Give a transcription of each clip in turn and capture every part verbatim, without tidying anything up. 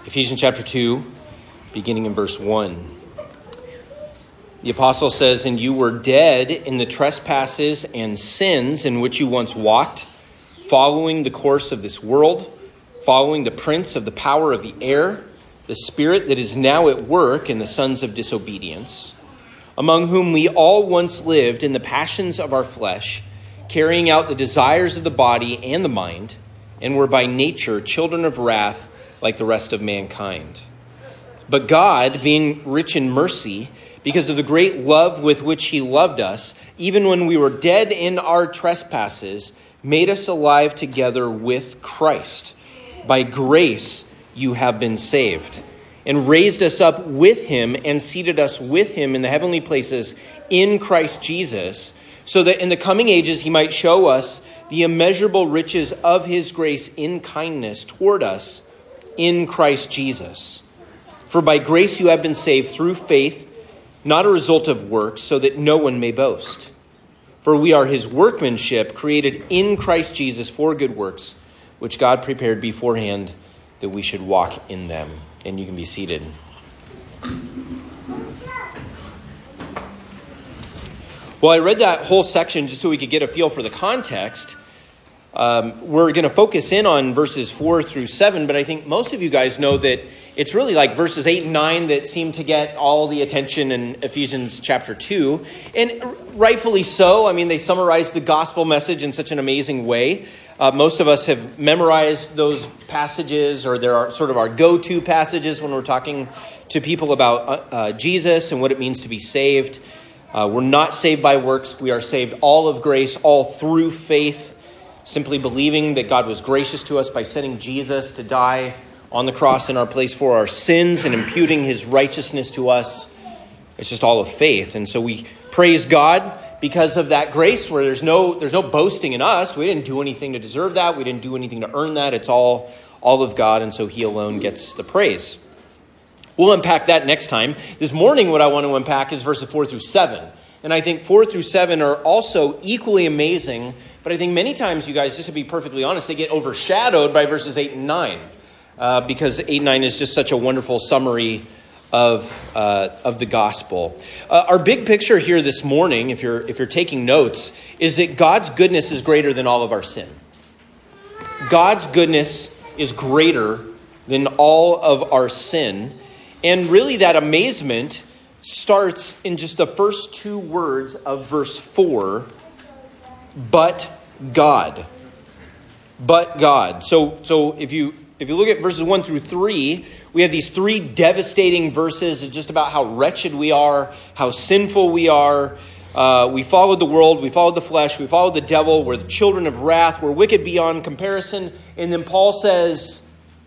Ephesians chapter two, beginning in verse one. The apostle says, "And you were dead in the trespasses and sins in which you once walked, following the course of this world, following the prince of the power of the air, the spirit that is now at work in the sons of disobedience, among whom we all once lived in the passions of our flesh, carrying out the desires of the body and the mind, and were by nature children of wrath like the rest of mankind. But God, being rich in mercy, because of the great love with which he loved us, even when we were dead in our trespasses, made us alive together with Christ. By grace you have been saved, and raised us up with him and seated us with him in the heavenly places in Christ Jesus, so that in the coming ages he might show us the immeasurable riches of his grace in kindness toward us in Christ Jesus. For by grace you have been saved through faith, not a result of works, so that no one may boast. For we are his workmanship, created in Christ Jesus for good works, which God prepared beforehand that we should walk in them." And you can be seated. Well, I read that whole section just so we could get a feel for the context. Um, we're going to focus in on verses four through seven, but I think most of you guys know that it's really like verses eight and nine that seem to get all the attention in Ephesians chapter two. And rightfully so. I mean, they summarize the gospel message in such an amazing way. Uh, most of us have memorized those passages, or there are sort of our go-to passages when we're talking to people about uh, uh, Jesus and what it means to be saved. Uh, we're not saved by works. We are saved all of grace, all through faith, simply believing that God was gracious to us by sending Jesus to die on the cross in our place for our sins and imputing his righteousness to us. It's just all of faith. And so we praise God because of that grace, where there's no there's no boasting in us. We didn't do anything to deserve that. We didn't do anything to earn that. It's all, all of God, and so he alone gets the praise. We'll unpack that next time. This morning, what I want to unpack is verses four through seven. And I think four through seven are also equally amazing, but I think many times, you guys, just to be perfectly honest, they get overshadowed by verses eight and nine. Uh, because eight and nine is just such a wonderful summary of uh, of the gospel. Uh, our big picture here this morning, if you're if you're taking notes, is that God's goodness is greater than all of our sin. God's goodness is greater than all of our sin. And really that amazement starts in just the first two words of verse four, but God. But God. So so if you If you look at verses one through three, we have these three devastating verses just about how wretched we are, how sinful we are. Uh, we followed the world, we followed the flesh, we followed the devil. We're the children of wrath. We're wicked beyond comparison. And then Paul says,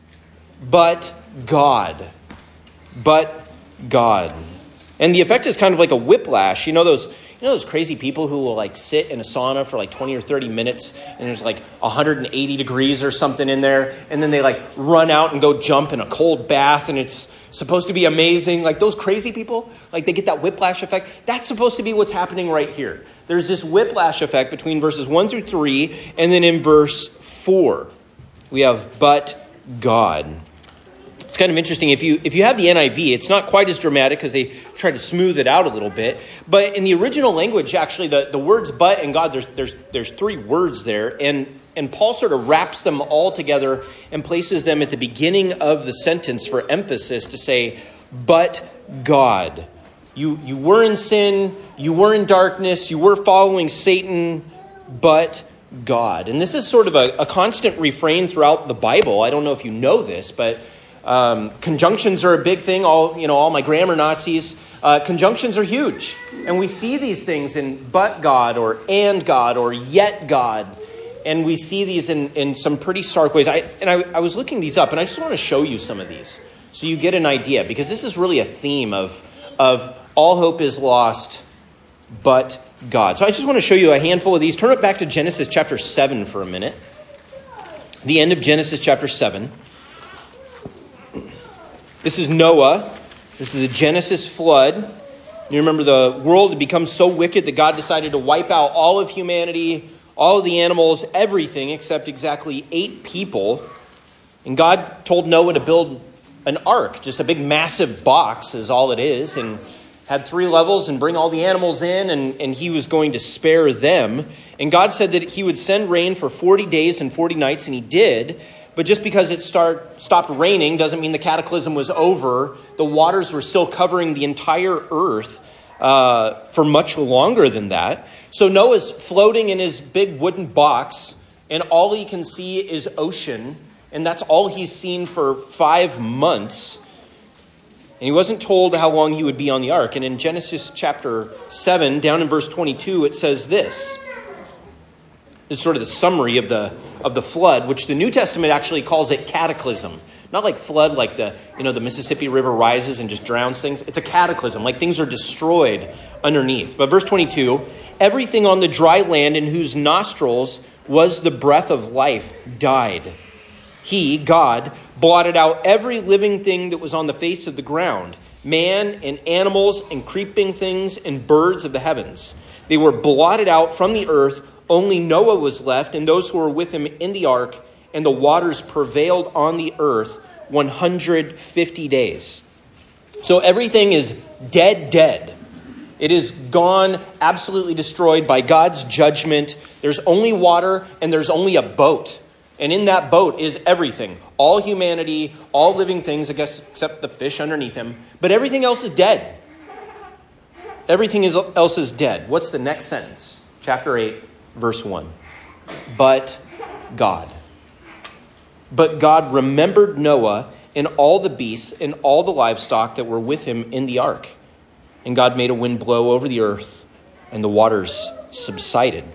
but God. But God. And the effect is kind of like a whiplash. You know those... You know those crazy people who will like sit in a sauna for like twenty or thirty minutes and there's like one hundred eighty degrees or something in there, and then they like run out and go jump in a cold bath and it's supposed to be amazing. Like those crazy people, like they get that whiplash effect. That's supposed to be what's happening right here. There's this whiplash effect between verses one through three, and then in verse four, we have but God. It's kind of interesting. If you if you have the N I V, it's not quite as dramatic because they try to smooth it out a little bit. But in the original language, actually, the, the words but and God, there's there's there's three words there. And, and Paul sort of wraps them all together and places them at the beginning of the sentence for emphasis to say, but God. You, you were in sin, you were in darkness, you were following Satan, but God. And this is sort of a, a constant refrain throughout the Bible. I don't know if you know this, but... Um, conjunctions are a big thing. All you know, all my grammar Nazis. Uh, conjunctions are huge, and we see these things in "but God" or "and God" or "yet God," and we see these in, in some pretty stark ways. I and I, I was looking these up, and I just want to show you some of these so you get an idea, because this is really a theme of of all hope is lost, but God. So I just want to show you a handful of these. Turn it back to Genesis chapter seven for a minute. The end of Genesis chapter seven. This is Noah. This is the Genesis flood. You remember the world had become so wicked that God decided to wipe out all of humanity, all of the animals, everything except exactly eight people. And God told Noah to build an ark, just a big massive box is all it is, and had three levels and bring all the animals in, and, and he was going to spare them. And God said that he would send rain for forty days and forty nights, and he did. But just because it start, stopped raining doesn't mean the cataclysm was over. The waters were still covering the entire earth uh, for much longer than that. So Noah's floating in his big wooden box, and all he can see is ocean. And that's all he's seen for five months. And he wasn't told how long he would be on the ark. And in Genesis chapter seven, down in verse twenty-two, it says this. This is sort of the summary of the of the flood, which the New Testament actually calls it cataclysm. Not like flood, like the you know the Mississippi River rises and just drowns things. It's a cataclysm, like things are destroyed underneath. But verse twenty-two, everything on the dry land in whose nostrils was the breath of life died. He, God, blotted out every living thing that was on the face of the ground, man and animals and creeping things and birds of the heavens. They were blotted out from the earth. Only Noah was left and those who were with him in the ark, and the waters prevailed on the earth one hundred fifty days. So everything is dead, dead. It is gone, absolutely destroyed by God's judgment. There's only water and there's only a boat. And in that boat is everything. All humanity, all living things, I guess, except the fish underneath him. But everything else is dead. Everything else is dead. What's the next sentence? Chapter eight, verse one. But God. But God remembered Noah and all the beasts and all the livestock that were with him in the ark. And God made a wind blow over the earth, and the waters subsided.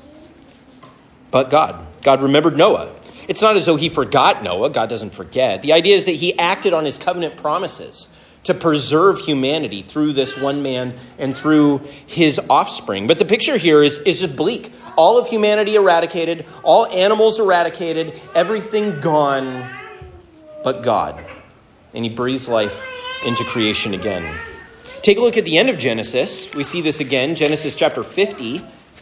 But God. God remembered Noah. It's not as though he forgot Noah. God doesn't forget. The idea is that he acted on his covenant promises to preserve humanity through this one man and through his offspring. But the picture here is, is just bleak. All of humanity eradicated, all animals eradicated, everything gone but God. And he breathes life into creation again. Take a look at the end of Genesis. We see this again, Genesis chapter fifty.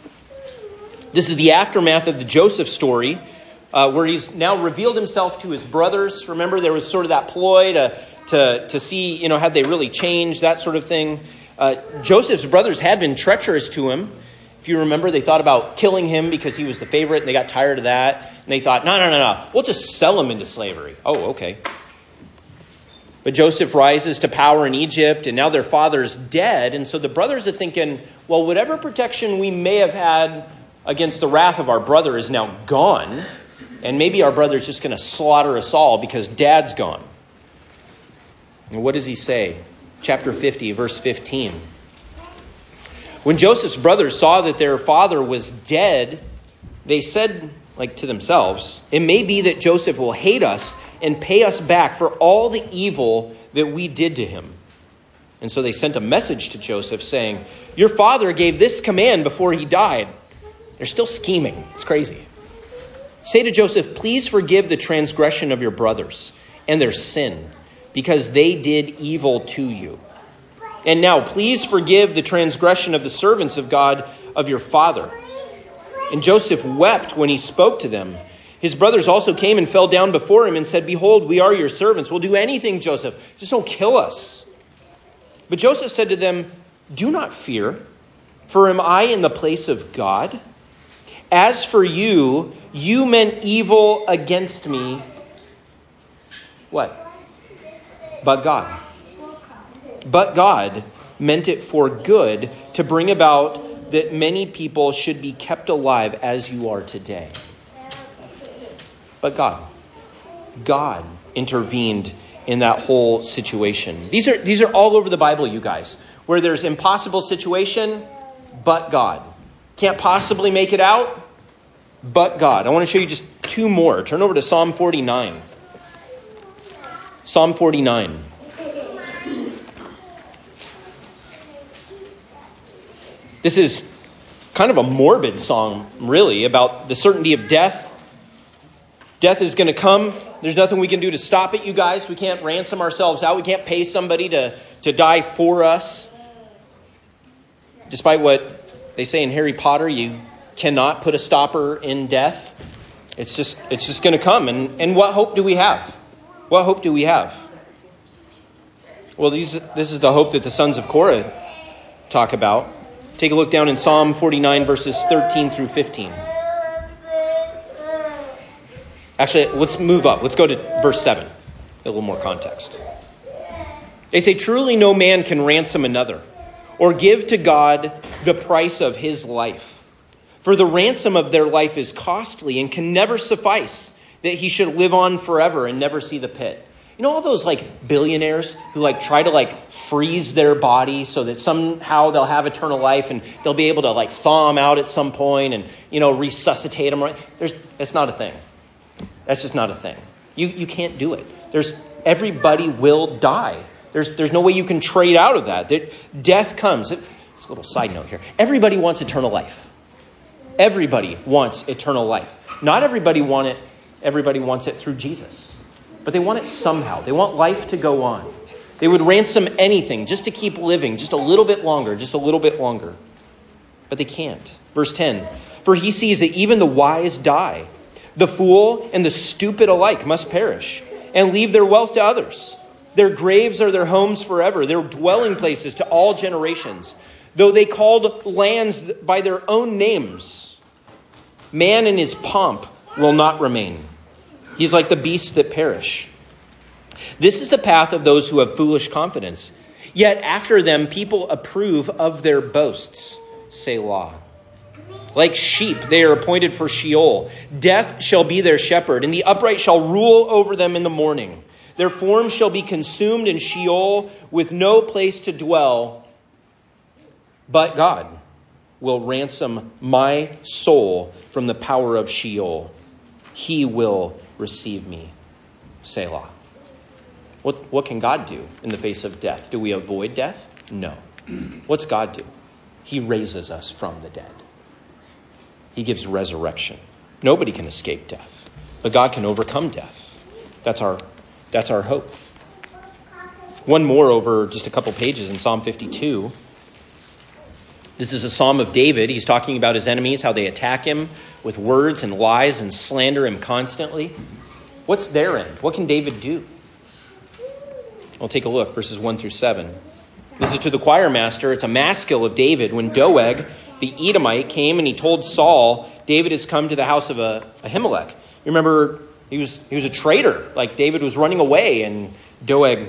This is the aftermath of the Joseph story, uh, where he's now revealed himself to his brothers. Remember, there was sort of that ploy to to, to see, you know, had they really changed, that sort of thing. Uh, Joseph's brothers had been treacherous to him. If you remember, they thought about killing him because he was the favorite, and they got tired of that. And they thought, no, no, no, no, we'll just sell him into slavery. Oh, okay. But Joseph rises to power in Egypt, and now their father's dead. And so the brothers are thinking, well, whatever protection we may have had against the wrath of our brother is now gone. And maybe our brother's just going to slaughter us all because dad's gone. And what does he say? Chapter fifty, verse fifteen. When Joseph's brothers saw that their father was dead, they said, like to themselves, it may be that Joseph will hate us and pay us back for all the evil that we did to him. And so they sent a message to Joseph saying, your father gave this command before he died. They're still scheming. It's crazy. Say to Joseph, please forgive the transgression of your brothers and their sin, because they did evil to you. And now please forgive the transgression of the servants of God of your father. And Joseph wept when he spoke to them. His brothers also came and fell down before him and said, behold, we are your servants. We'll do anything, Joseph. Just don't kill us. But Joseph said to them, do not fear, for am I in the place of God? As for you, you meant evil against me. What? But God. But God meant it for good, to bring about that many people should be kept alive as you are today. But God. God intervened in that whole situation. These are these are all over the Bible, you guys, where there's impossible situation, but God. Can't possibly make it out, but God. I want to show you just two more. Turn over to Psalm forty-nine. Psalm forty-nine. This is kind of a morbid psalm, really, about the certainty of death. Death is going to come. There's nothing we can do to stop it, you guys. We can't ransom ourselves out. We can't pay somebody to, to die for us. Despite what they say in Harry Potter, you cannot put a stopper in death. It's just it's just going to come. And, and what hope do we have? What hope do we have? Well, these, this is the hope that the sons of Korah talk about. Take a look down in Psalm forty-nine, verses thirteen through fifteen. Actually, let's move up. Let's go to verse seven. A little more context. They say, truly no man can ransom another or give to God the price of his life. For the ransom of their life is costly and can never suffice that he should live on forever and never see the pit. You know all those like billionaires who like try to like freeze their body so that somehow they'll have eternal life and they'll be able to like thaw them out at some point and, you know, resuscitate them. There's, that's not a thing. That's just not a thing. You you can't do it. There's everybody will die. There's there's no way you can trade out of that. That death comes. It's a little side note here. Everybody wants eternal life. Everybody wants eternal life. Not everybody want it. Everybody wants it through Jesus. But they want it somehow. They want life to go on. They would ransom anything just to keep living just a little bit longer, just a little bit longer. But they can't. Verse ten, for he sees that even the wise die. The fool and the stupid alike must perish and leave their wealth to others. Their graves are their homes forever, their dwelling places to all generations. Though they called lands by their own names, man in his pomp will not remain. He's like the beasts that perish. This is the path of those who have foolish confidence. Yet after them, people approve of their boasts. Selah. Like sheep, they are appointed for Sheol. Death shall be their shepherd, and the upright shall rule over them in the morning. Their forms shall be consumed in Sheol with no place to dwell. But God will ransom my soul from the power of Sheol. He will receive me. Selah. What, what can God do in the face of death? Do we avoid death? No. What's God do? He raises us from the dead. He gives resurrection. Nobody can escape death, but God can overcome death. That's our, that's our hope. One more over just a couple pages in Psalm fifty-two. This is a psalm of David. He's talking about his enemies, how they attack him with words and lies and slander him constantly. What's their end? What can David do? We'll take a look, verses one through seven. This is to the choir master. It's a maskil of David when Doeg, the Edomite, came and he told Saul, David has come to the house of Ahimelech. You remember, he was he was a traitor. Like David was running away and Doeg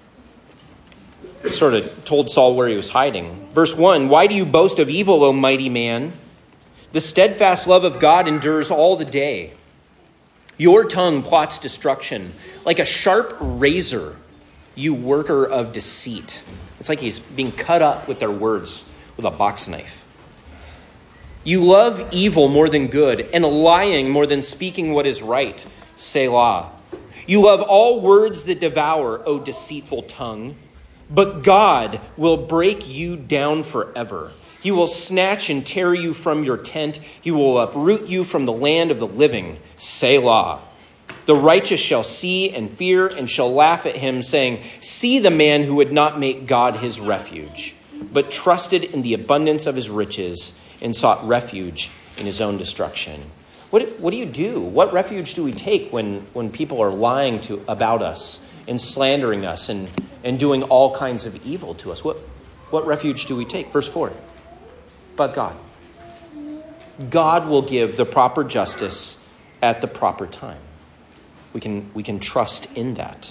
sort of told Saul where he was hiding. Verse one, why do you boast of evil, O mighty man? The steadfast love of God endures all the day. Your tongue plots destruction. Like a sharp razor, you worker of deceit. It's like he's being cut up with their words with a box knife. You love evil more than good, and lying more than speaking what is right. Selah. You love all words that devour, O deceitful tongue. But God will break you down forever. He will snatch and tear you from your tent. He will uproot you from the land of the living. Selah. The righteous shall see and fear and shall laugh at him, saying, see the man who would not make God his refuge, but trusted in the abundance of his riches and sought refuge in his own destruction. What, what do you do? What refuge do we take when, when people are lying to about us and slandering us and, and doing all kinds of evil to us? What, what refuge do we take? Verse four. But God. God will give the proper justice at the proper time. We can, we can trust in that.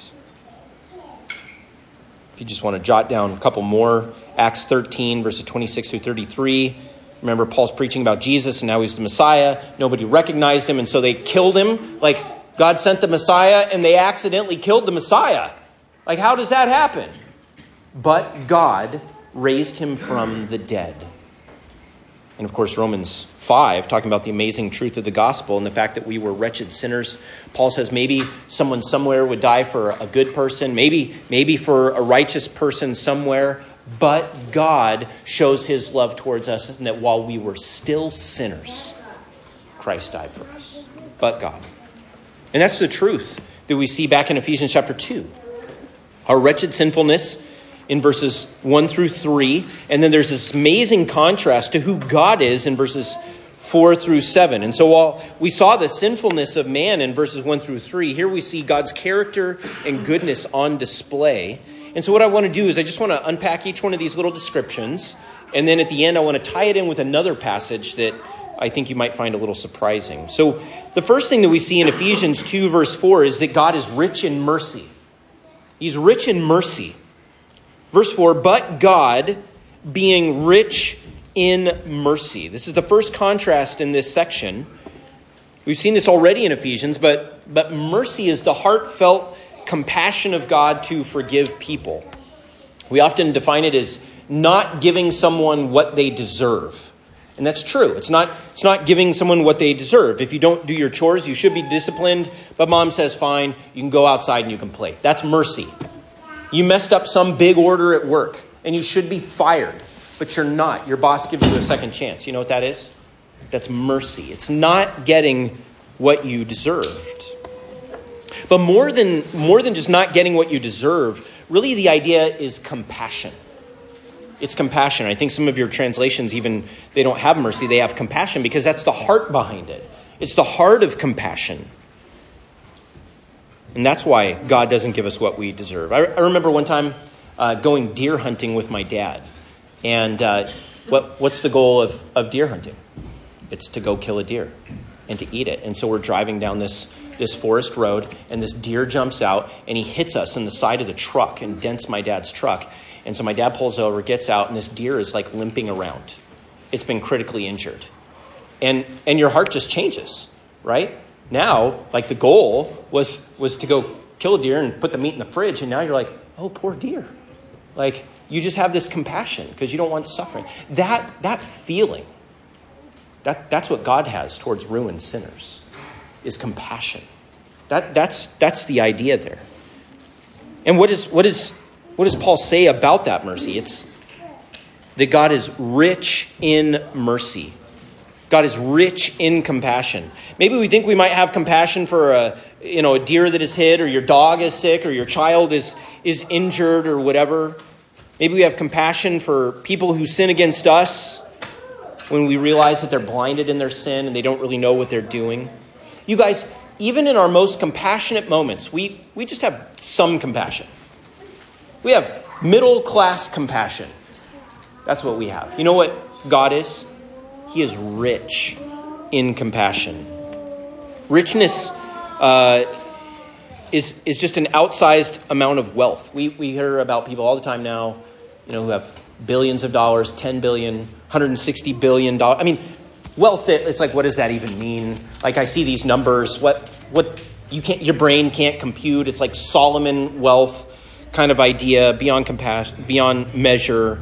If you just want to jot down a couple more, Acts thirteen, verses twenty-six through thirty-three. Remember, Paul's preaching about Jesus, and now he's the Messiah. Nobody recognized him, and so they killed him. Like, God sent the Messiah, and they accidentally killed the Messiah. Like, how does that happen? But God raised him from the dead. And of course, Romans five, talking about the amazing truth of the gospel and the fact that we were wretched sinners. Paul says maybe someone somewhere would die for a good person, maybe, maybe for a righteous person somewhere. But God shows his love towards us, and that while we were still sinners, Christ died for us. But God. And that's the truth that we see back in Ephesians chapter two. Our wretched sinfulness in verses one through three. And then there's this amazing contrast to who God is in verses four through seven. And so while we saw the sinfulness of man in verses one through three, here we see God's character and goodness on display And so what I want to do is I just want to unpack each one of these little descriptions. And then at the end, I want to tie it in with another passage that I think you might find a little surprising. So the first thing that we see in Ephesians two, verse four, is that God is rich in mercy. He's rich in mercy. Verse four, but God being rich in mercy. This is the first contrast in this section. We've seen this already in Ephesians, but, but mercy is the heartfelt compassion of God to forgive people. We often define it as not giving someone what they deserve. And that's true. It's not, it's not giving someone what they deserve. If you don't do your chores, you should be disciplined. But mom says, fine, you can go outside and you can play. That's mercy. You messed up some big order at work and you should be fired, but you're not. Your boss gives you a second chance. You know what that is? That's mercy. It's not getting what you deserved. But more than, more than just not getting what you deserve, really the idea is compassion. It's compassion. I think some of your translations even, they don't have mercy. They have compassion because that's the heart behind it. It's the heart of compassion. And that's why God doesn't give us what we deserve. I, I remember one time uh, going deer hunting with my dad. And uh, what what's the goal of, of deer hunting? It's to go kill a deer and to eat it. And so we're driving down this, this forest road and this deer jumps out and he hits us in the side of the truck and dents my dad's truck. And so my dad pulls over, gets out, and this deer is like limping around. It's been critically injured. And and your heart just changes, right? Now, like the goal was was to go kill a deer and put the meat in the fridge. And now you're like, oh, poor deer. Like you just have this compassion because you don't want suffering. That that feeling, that that's what God has towards ruined sinners, is compassion. That that's that's the idea there. And what is what is What does Paul say about that mercy? It's that God is rich in mercy. God is rich in compassion. Maybe we think we might have compassion for a, you know, a deer that is hit, or your dog is sick, or your child is, is injured, or whatever. Maybe we have compassion for people who sin against us when we realize that they're blinded in their sin and they don't really know what they're doing. You guys, even in our most compassionate moments, we, we just have some compassion. We have middle-class compassion. That's what we have. You know what God is? He is rich in compassion. Richness uh, is, is just an outsized amount of wealth. We we hear about people all the time now, you know, who have billions of dollars, ten billion, one hundred sixty billion dollars. I mean, wealth, it's like, what does that even mean? Like, I see these numbers. What what you can't, your brain can't compute. It's like Solomon wealth kind of idea, beyond compassion, beyond measure.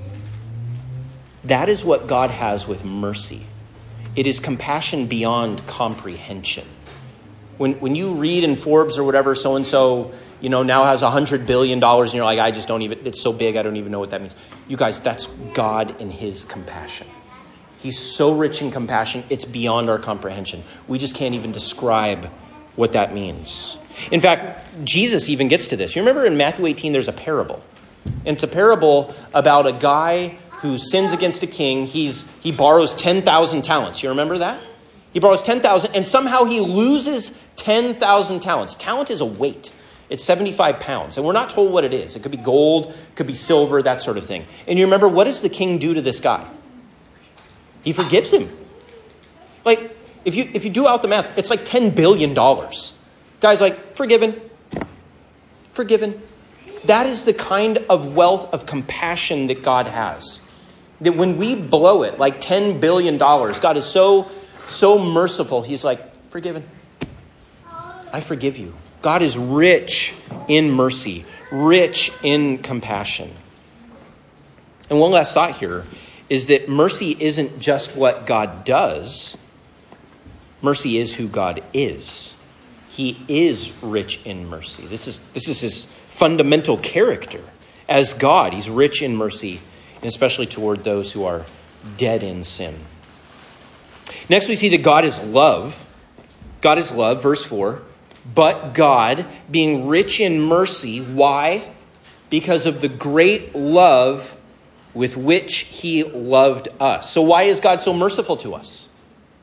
That is what God has with mercy. It is compassion beyond comprehension. When when you read in Forbes or whatever, so-and-so, you know, now has one hundred billion dollars, and you're like, I just don't even, it's so big, I don't even know what that means. You guys, that's God in his compassion. He's so rich in compassion, it's beyond our comprehension. We just can't even describe what that means. In fact, Jesus even gets to this. You remember in Matthew eighteen, there's a parable. And it's a parable about a guy who sins against a king. He's He borrows ten thousand talents. You remember that? He borrows ten thousand and somehow he loses ten thousand talents. Talent is a weight. It's seventy-five pounds. And we're not told what it is. It could be gold, it could be silver, that sort of thing. And you remember, what does the king do to this guy? He forgives him. Like, if you if you do out the math, it's like ten billion dollars. Guy's like, forgiven. Forgiven. That is the kind of wealth of compassion that God has. That when we blow it, like ten billion dollars, God is so, so merciful. He's like, forgiven. I forgive you. God is rich in mercy, rich in compassion. And one last thought here is that mercy isn't just what God does. Mercy is who God is. He is rich in mercy. This is this is his fundamental character. As God, he's rich in mercy, and especially toward those who are dead in sin. Next, we see that God is love. God is love, verse four. But God, being rich in mercy, why? Because of the great love with which he loved us. So why is God so merciful to us?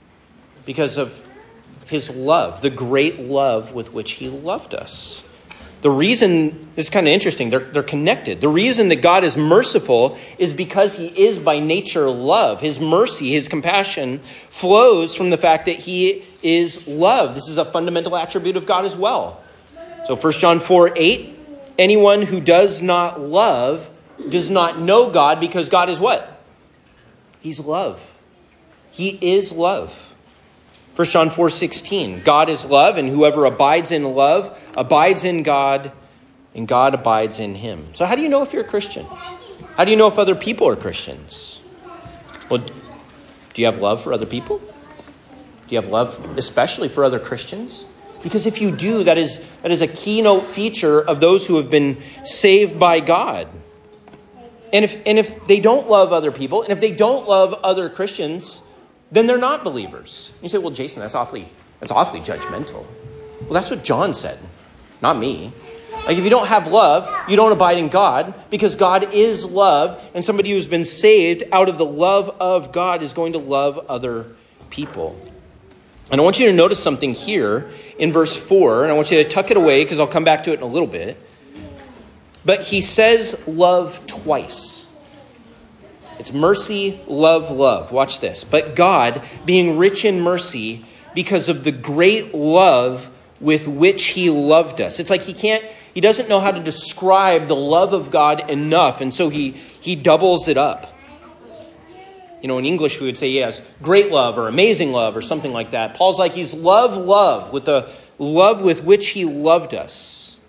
Because of his love, the great love with which he loved us. The reason, this is kind of interesting, they're, they're connected. The reason that God is merciful is because he is by nature love. His mercy, his compassion flows from the fact that he is love. This is a fundamental attribute of God as well. So First John four eight, anyone who does not love does not know God, because God is what? He's love. He is love. First John four sixteen, God is love, and whoever abides in love abides in God, and God abides in him. So how do you know if you're a Christian? How do you know if other people are Christians? Well, do you have love for other people? Do you have love especially for other Christians? Because if you do, that is, that is a keynote feature of those who have been saved by God. And if, and if they don't love other people, and if they don't love other Christians, then they're not believers. You say, well, Jason, that's awfully that's awfully judgmental. Well, that's what John said, not me. Like, if you don't have love, you don't abide in God, because God is love, and somebody who's been saved out of the love of God is going to love other people. And I want you to notice something here in verse four, and I want you to tuck it away because I'll come back to it in a little bit. But he says love twice. It's mercy, love, love. Watch this. But God, being rich in mercy, because of the great love with which he loved us. It's like he can't, he doesn't know how to describe the love of God enough. And so he, he doubles it up. You know, in English, we would say, yes, great love or amazing love or something like that. Paul's like, he's love, love, with the love with which he loved us.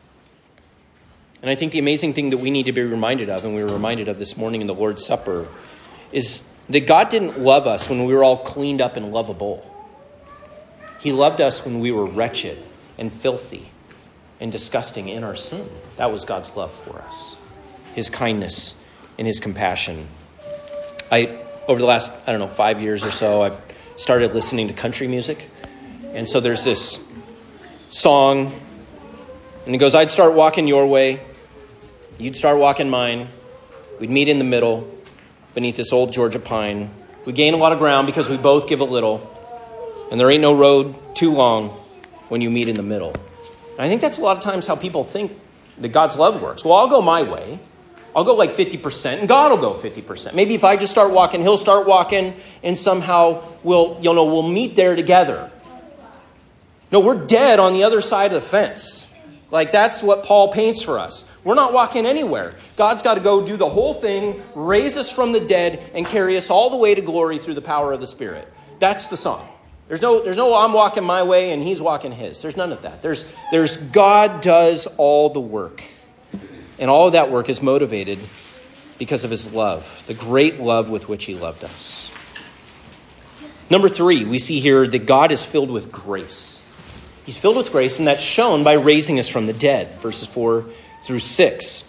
And I think the amazing thing that we need to be reminded of, and we were reminded of this morning in the Lord's Supper, is that God didn't love us when we were all cleaned up and lovable. He loved us when we were wretched and filthy and disgusting in our sin. That was God's love for us. His kindness and his compassion. I, over the last, I don't know, five years or so, I've started listening to country music. And so there's this song, and it goes, I'd start walking your way, you'd start walking mine, we'd meet in the middle beneath this old Georgia pine. We gain a lot of ground because we both give a little, and there ain't no road too long when you meet in the middle. And I think that's a lot of times how people think that God's love works. Well, I'll go my way. I'll go like fifty percent, and God will go fifty percent. Maybe if I just start walking, he'll start walking, and somehow we'll, you know, we'll meet there together. No, we're dead on the other side of the fence. Like, that's what Paul paints for us. We're not walking anywhere. God's got to go do the whole thing, raise us from the dead, and carry us all the way to glory through the power of the Spirit. That's the song. There's no, there's no I'm walking my way and he's walking his. There's none of that. There's, there's God does all the work. And all of that work is motivated because of his love, the great love with which he loved us. Number three, we see here that God is filled with grace. He's filled with grace, and that's shown by raising us from the dead, verses four through six.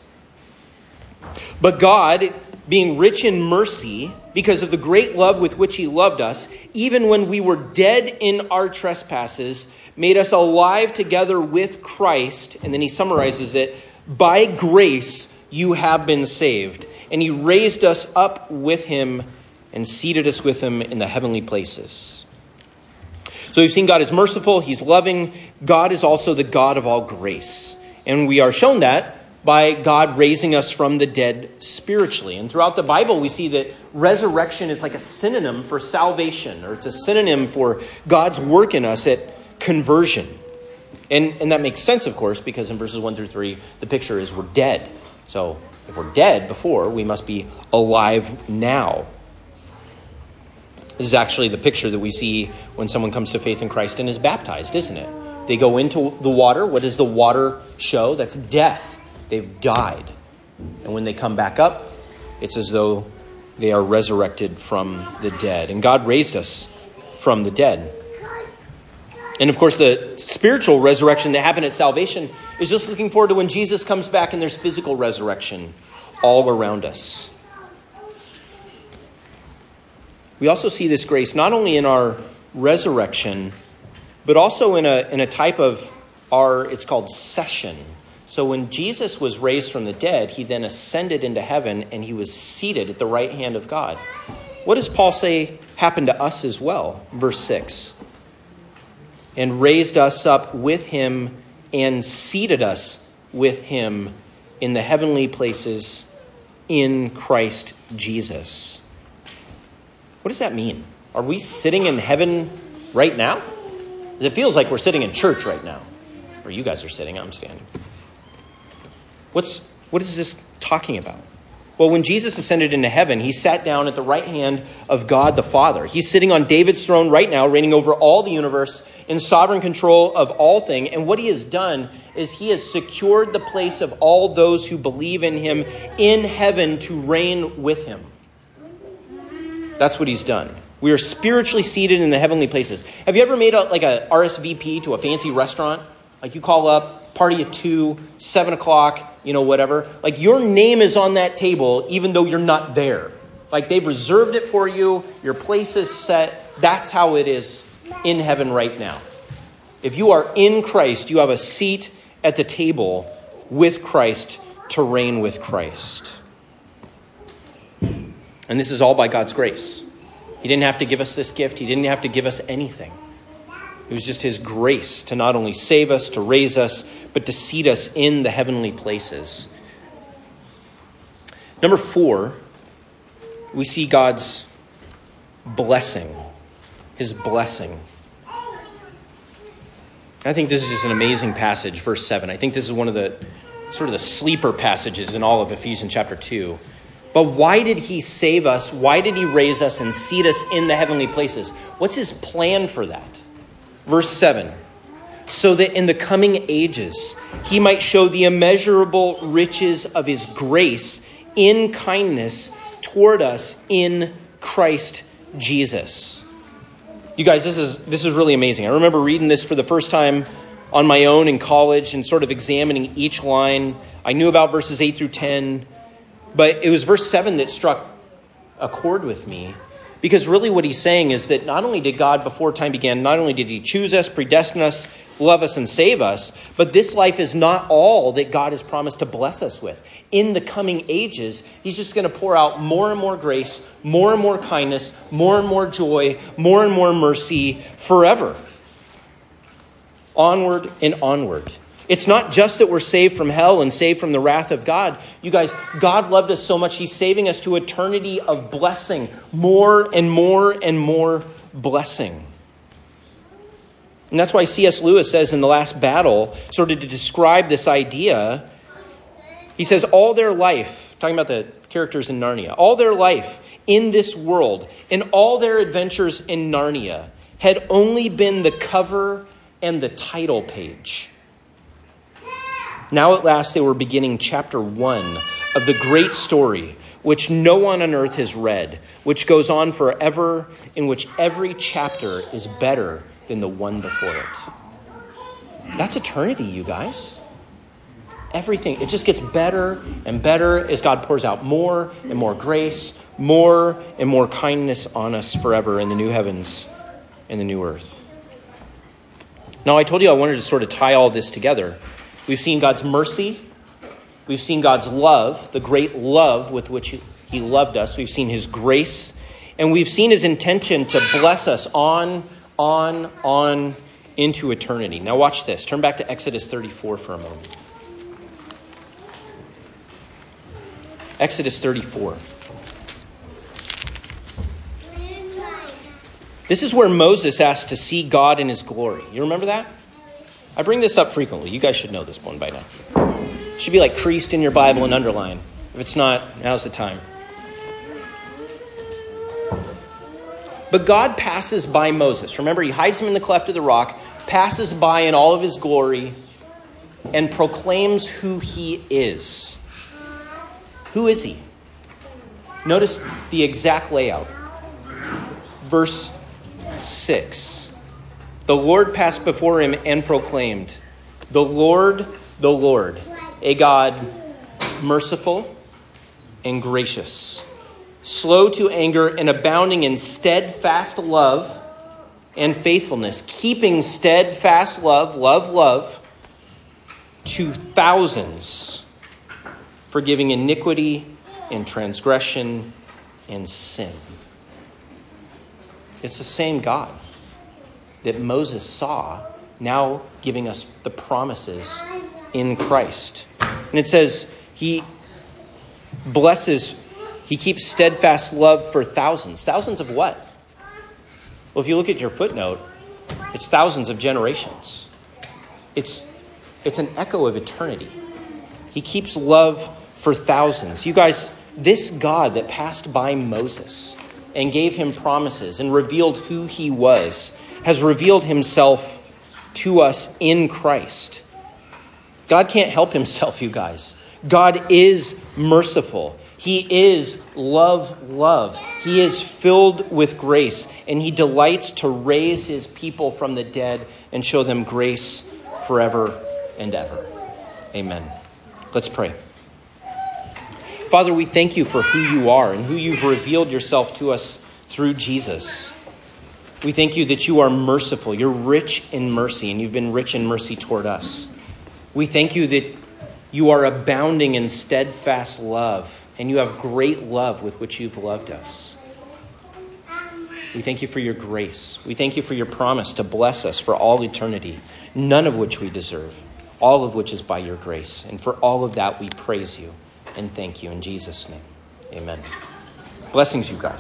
But God, being rich in mercy, because of the great love with which he loved us, even when we were dead in our trespasses, made us alive together with Christ. And then he summarizes it, by grace you have been saved. And he raised us up with him and seated us with him in the heavenly places. So we've seen God is merciful, he's loving. God is also the God of all grace. And we are shown that by God raising us from the dead spiritually. And throughout the Bible, we see that resurrection is like a synonym for salvation, or it's a synonym for God's work in us at conversion. And, and that makes sense, of course, because in verses one through three, the picture is we're dead. So if we're dead before, we must be alive now. This is actually the picture that we see when someone comes to faith in Christ and is baptized, isn't it? They go into the water. What does the water show? That's death. They've died. And when they come back up, it's as though they are resurrected from the dead. And God raised us from the dead. And of course, the spiritual resurrection that happened at salvation is just looking forward to when Jesus comes back and there's physical resurrection all around us. We also see this grace not only in our resurrection, but also in a in a type of our, it's called session. So when Jesus was raised from the dead, he then ascended into heaven and he was seated at the right hand of God. What does Paul say happened to us as well? Verse six. And raised us up with him and seated us with him in the heavenly places in Christ Jesus. What does that mean? Are we sitting in heaven right now? It feels like we're sitting in church right now. Or you guys are sitting, I'm standing. What's what is this talking about? Well, when Jesus ascended into heaven, he sat down at the right hand of God the Father. He's sitting on David's throne right now, reigning over all the universe, in sovereign control of all things. And what he has done is he has secured the place of all those who believe in him in heaven to reign with him. That's what he's done. We are spiritually seated in the heavenly places. Have you ever made a, like a R S V P to a fancy restaurant? Like you call up, party at two, seven o'clock, you know, whatever. Like your name is on that table, even though you're not there. Like they've reserved it for you. Your place is set. That's how it is in heaven right now. If you are in Christ, you have a seat at the table with Christ to reign with Christ. And this is all by God's grace. He didn't have to give us this gift. He didn't have to give us anything. It was just his grace to not only save us, to raise us, but to seat us in the heavenly places. Number four, we see God's blessing, his blessing. I think this is just an amazing passage, verse seven. I think this is one of the sort of the sleeper passages in all of Ephesians chapter two. But why did he save us? Why did he raise us and seat us in the heavenly places? What's his plan for that? Verse seven, so that in the coming ages he might show the immeasurable riches of his grace in kindness toward us in Christ Jesus. You guys, this is this is really amazing. I remember reading this for the first time on my own in college and sort of examining each line. I knew about verses eight through ten, but it was verse seven that struck a chord with me. Because really what he's saying is that not only did God before time began, not only did he choose us, predestine us, love us, and save us, but this life is not all that God has promised to bless us with. In the coming ages, he's just going to pour out more and more grace, more and more kindness, more and more joy, more and more mercy forever. Onward and onward. It's not just that we're saved from hell and saved from the wrath of God. You guys, God loved us so much, he's saving us to eternity of blessing. More and more and more blessing. And that's why C S Lewis says in The Last Battle, sort of to describe this idea, he says, all their life, talking about the characters in Narnia, all their life in this world, in all their adventures in Narnia, had only been the cover and the title page. Now at last they were beginning chapter one of the great story, which no one on earth has read, which goes on forever, in which every chapter is better than the one before it. That's eternity, you guys. Everything, it just gets better and better as God pours out more and more grace, more and more kindness on us forever in the new heavens and the new earth. Now, I told you I wanted to sort of tie all this together. We've seen God's mercy. We've seen God's love, the great love with which he loved us. We've seen his grace. And we've seen his intention to bless us on, on, on into eternity. Now watch this. Turn back to Exodus thirty-four for a moment. Exodus thirty-four. This is where Moses asked to see God in his glory. You remember that? I bring this up frequently. You guys should know this one by now. It should be like creased in your Bible and underlined. If it's not, now's the time. But God passes by Moses. Remember, he hides him in the cleft of the rock, passes by in all of his glory, and proclaims who he is. Who is he? Notice the exact layout. Verse six. The Lord passed before him and proclaimed, the Lord, the Lord, a God merciful and gracious, slow to anger and abounding in steadfast love and faithfulness, keeping steadfast love, love, love, to thousands, forgiving iniquity and transgression and sin. It's the same God that Moses saw now giving us the promises in Christ. And it says he blesses, he keeps steadfast love for thousands. Thousands of what? Well, if you look at your footnote, it's thousands of generations. It's, it's an echo of eternity. He keeps love for thousands. You guys, this God that passed by Moses and gave him promises and revealed who he was has revealed himself to us in Christ. God can't help himself, you guys. God is merciful. He is love, love. He is filled with grace, and he delights to raise his people from the dead and show them grace forever and ever. Amen. Let's pray. Father, we thank you for who you are and who you've revealed yourself to us through Jesus. We thank you that you are merciful. You're rich in mercy, and you've been rich in mercy toward us. We thank you that you are abounding in steadfast love, and you have great love with which you've loved us. We thank you for your grace. We thank you for your promise to bless us for all eternity, none of which we deserve, all of which is by your grace. And for all of that, we praise you and thank you in Jesus' name. Amen. Blessings, you guys.